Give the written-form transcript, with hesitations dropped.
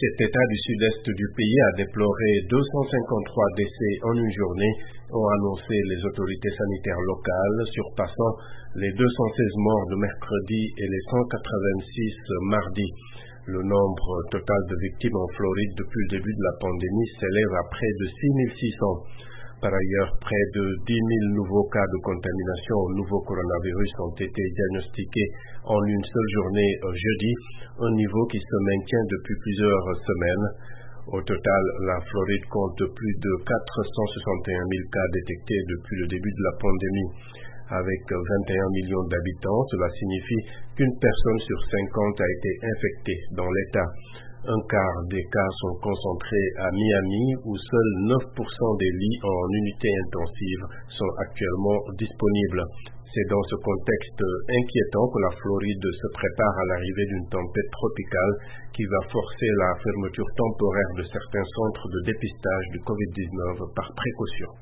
Cet État du sud-est du pays a déploré 253 décès en une journée, ont annoncé les autorités sanitaires locales, surpassant les 216 morts de mercredi et les 186 mardi. Le nombre total de victimes en Floride depuis le début de la pandémie s'élève à près de 6600. Par ailleurs, près de 10 000 nouveaux cas de contamination au nouveau coronavirus ont été diagnostiqués en une seule journée jeudi, un niveau qui se maintient depuis plusieurs semaines. Au total, la Floride compte plus de 461 000 cas détectés depuis le début de la pandémie. Avec 21 millions d'habitants, cela signifie qu'une personne sur 50 a été infectée dans l'État. Un quart des cas sont concentrés à Miami, où seuls 9% des lits en unité intensive sont actuellement disponibles. C'est dans ce contexte inquiétant que la Floride se prépare à l'arrivée d'une tempête tropicale qui va forcer la fermeture temporaire de certains centres de dépistage du Covid-19 par précaution.